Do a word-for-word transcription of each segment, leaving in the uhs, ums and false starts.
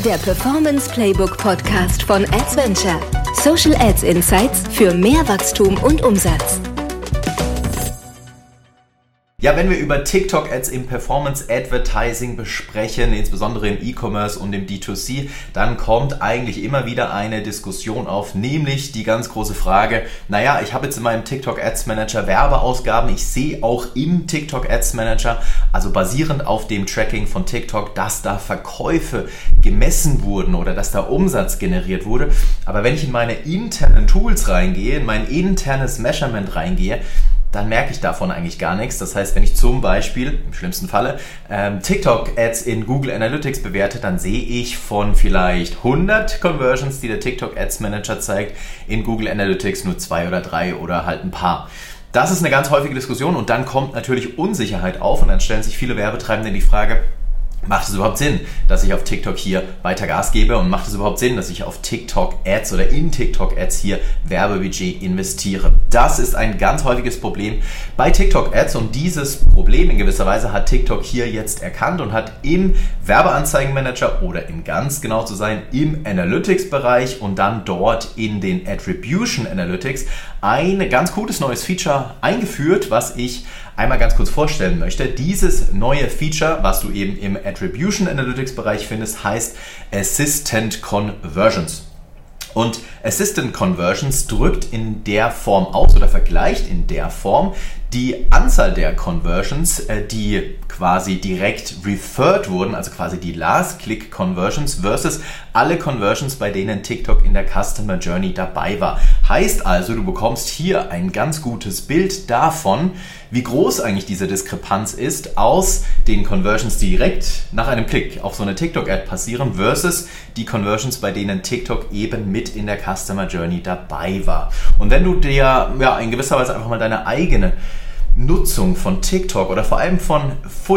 Der Performance Playbook Podcast von Adventure. Social Ads Insights für mehr Wachstum und Umsatz. Ja, wenn wir über TikTok-Ads im Performance-Advertising besprechen, insbesondere im E-Commerce und im D zwei C, dann kommt eigentlich immer wieder eine Diskussion auf, nämlich die ganz große Frage, naja, ich habe jetzt in meinem TikTok-Ads-Manager Werbeausgaben, ich sehe auch im TikTok-Ads-Manager, also basierend auf dem Tracking von TikTok, dass da Verkäufe gemessen wurden oder dass da Umsatz generiert wurde, aber wenn ich in meine internen Tools reingehe, in mein internes Measurement reingehe, dann merke ich davon eigentlich gar nichts. Das heißt, wenn ich zum Beispiel, im schlimmsten Falle, ähm, TikTok-Ads in Google Analytics bewerte, dann sehe ich von vielleicht hundert Conversions, die der TikTok-Ads-Manager zeigt, in Google Analytics nur zwei oder drei oder halt ein paar. Das ist eine ganz häufige Diskussion und dann kommt natürlich Unsicherheit auf und dann stellen sich viele Werbetreibende die Frage, macht es überhaupt Sinn, dass ich auf TikTok hier weiter Gas gebe und macht es überhaupt Sinn, dass ich auf TikTok-Ads oder in TikTok-Ads hier Werbebudget investiere? Das ist ein ganz häufiges Problem bei TikTok-Ads und dieses Problem in gewisser Weise hat TikTok hier jetzt erkannt und hat im Werbeanzeigenmanager oder im ganz genau zu sein, im Analytics-Bereich und dann dort in den Attribution Analytics ein ganz gutes neues Feature eingeführt, was ich einmal ganz kurz vorstellen möchte. Dieses neue Feature, was du eben im Attribution Analytics Bereich findest, heißt Assistant Conversions. Und Assistant Conversions drückt in der Form aus oder vergleicht in der Form die Anzahl der Conversions, die quasi direkt referred wurden, also quasi die Last-Click-Conversions versus alle Conversions, bei denen TikTok in der Customer Journey dabei war. Heißt also, du bekommst hier ein ganz gutes Bild davon, wie groß eigentlich diese Diskrepanz ist aus den Conversions, die direkt nach einem Klick auf so eine TikTok-Ad passieren versus die Conversions, bei denen TikTok eben mit in der Customer Journey dabei war. Und wenn du dir ja in gewisser Weise einfach mal deine eigene Nutzung von TikTok oder vor allem von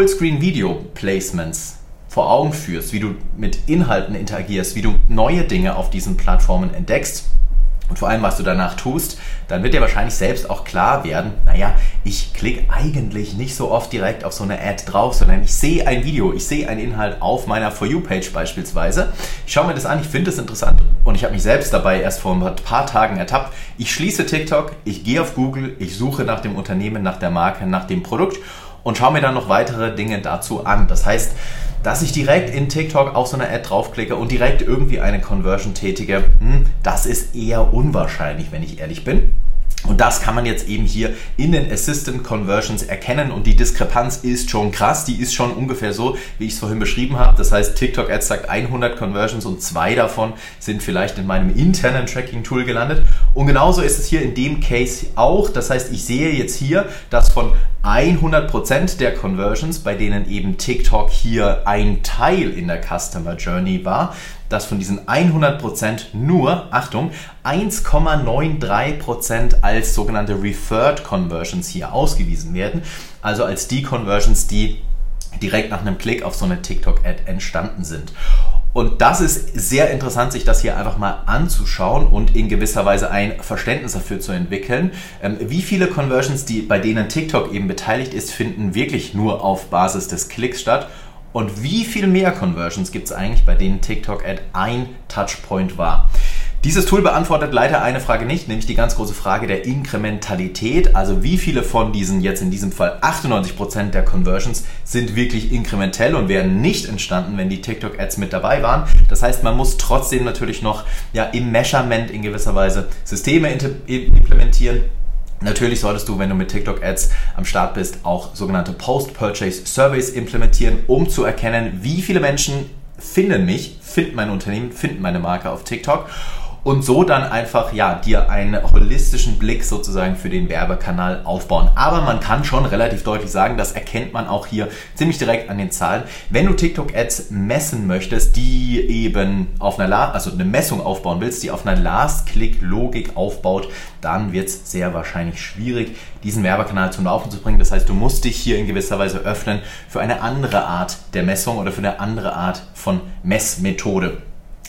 Fullscreen-Video-Placements vor Augen führst, wie du mit Inhalten interagierst, wie du neue Dinge auf diesen Plattformen entdeckst und vor allem, was du danach tust, dann wird dir wahrscheinlich selbst auch klar werden, naja, ich klicke eigentlich nicht so oft direkt auf so eine Ad drauf, sondern ich sehe ein Video, ich sehe einen Inhalt auf meiner For You-Page beispielsweise. Ich schaue mir das an, ich finde es interessant und ich habe mich selbst dabei erst vor ein paar Tagen ertappt. Ich schließe TikTok, ich gehe auf Google, ich suche nach dem Unternehmen, nach der Marke, nach dem Produkt und schaue mir dann noch weitere Dinge dazu an. Das heißt, dass ich direkt in TikTok auf so eine Ad draufklicke und direkt irgendwie eine Conversion tätige, das ist eher unwahrscheinlich, wenn ich ehrlich bin. Und das kann man jetzt eben hier in den Assistant Conversions erkennen und die Diskrepanz ist schon krass, die ist schon ungefähr so, wie ich es vorhin beschrieben habe. Das heißt, TikTok Ads sagt hundert Conversions und zwei davon sind vielleicht in meinem internen Tracking-Tool gelandet. Und genauso ist es hier in dem Case auch. Das heißt, ich sehe jetzt hier, dass von hundert Prozent der Conversions, bei denen eben TikTok hier ein Teil in der Customer Journey war, dass von diesen hundert Prozent nur, Achtung, eins Komma drei neun Prozent als sogenannte Referred Conversions hier ausgewiesen werden. Also als die Conversions, die direkt nach einem Klick auf so eine TikTok-Ad entstanden sind. Und das ist sehr interessant, sich das hier einfach mal anzuschauen und in gewisser Weise ein Verständnis dafür zu entwickeln. Wie viele Conversions, die bei denen TikTok eben beteiligt ist, finden wirklich nur auf Basis des Klicks statt? Und wie viel mehr Conversions gibt es eigentlich, bei denen TikTok-Ad ein Touchpoint war? Dieses Tool beantwortet leider eine Frage nicht, nämlich die ganz große Frage der Inkrementalität. Also wie viele von diesen, jetzt in diesem Fall achtundneunzig Prozent der Conversions, sind wirklich inkrementell und wären nicht entstanden, wenn die TikTok-Ads mit dabei waren. Das heißt, man muss trotzdem natürlich noch ja, im Measurement in gewisser Weise Systeme implementieren. Natürlich solltest du, wenn du mit TikTok-Ads am Start bist, auch sogenannte Post-Purchase-Surveys implementieren, um zu erkennen, wie viele Menschen finden mich, finden mein Unternehmen, finden meine Marke auf TikTok. Und so dann einfach ja dir einen holistischen Blick sozusagen für den Werbekanal aufbauen. Aber man kann schon relativ deutlich sagen, das erkennt man auch hier ziemlich direkt an den Zahlen. Wenn du TikTok-Ads messen möchtest, die eben auf einer, La- also eine Messung aufbauen willst, die auf einer Last-Click-Logik aufbaut, dann wird es sehr wahrscheinlich schwierig, diesen Werbekanal zum Laufen zu bringen. Das heißt, du musst dich hier in gewisser Weise öffnen für eine andere Art der Messung oder für eine andere Art von Messmethode.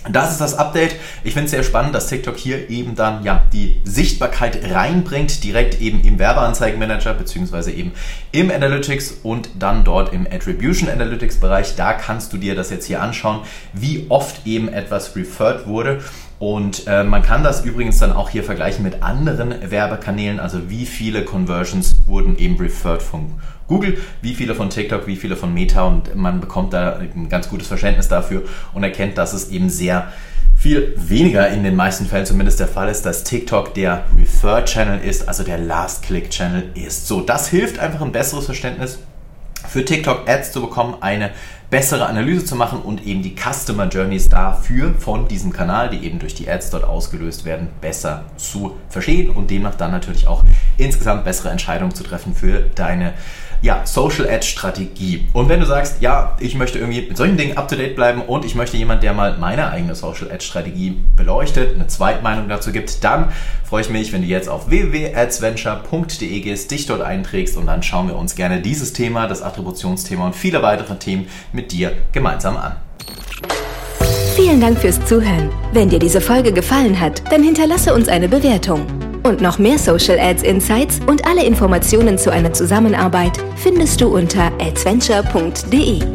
Das ist das Update. Ich finde es sehr spannend, dass TikTok hier eben dann ja die Sichtbarkeit reinbringt, direkt eben im Werbeanzeigenmanager beziehungsweise eben im Analytics und dann dort im Attribution Analytics Bereich. Da kannst du dir das jetzt hier anschauen, wie oft eben etwas referred wurde. Und äh, man kann das übrigens dann auch hier vergleichen mit anderen Werbekanälen, also wie viele Conversions wurden eben referred von Google, wie viele von TikTok, wie viele von Meta, und man bekommt da ein ganz gutes Verständnis dafür und erkennt, dass es eben sehr viel weniger in den meisten Fällen zumindest der Fall ist, dass TikTok der Refer-Channel ist, also der Last-Click-Channel ist. So, das hilft einfach, ein besseres Verständnis für TikTok-Ads zu bekommen, eine bessere Analyse zu machen und eben die Customer Journeys dafür von diesem Kanal, die eben durch die Ads dort ausgelöst werden, besser zu verstehen und demnach dann natürlich auch insgesamt bessere Entscheidungen zu treffen für deine ja, Social Ad Strategie. Und wenn du sagst, ja, ich möchte irgendwie mit solchen Dingen up to date bleiben und ich möchte jemand, der mal meine eigene Social Ad Strategie beleuchtet, eine Zweitmeinung dazu gibt, dann freue ich mich, wenn du jetzt auf w w w punkt adsventure punkt d e gehst, dich dort einträgst und dann schauen wir uns gerne dieses Thema, das Attributionsthema und viele weitere Themen mit dir gemeinsam an. Vielen Dank fürs Zuhören. Wenn dir diese Folge gefallen hat, dann hinterlasse uns eine Bewertung. Und noch mehr Social Ads Insights und alle Informationen zu einer Zusammenarbeit findest du unter adsventure punkt d e.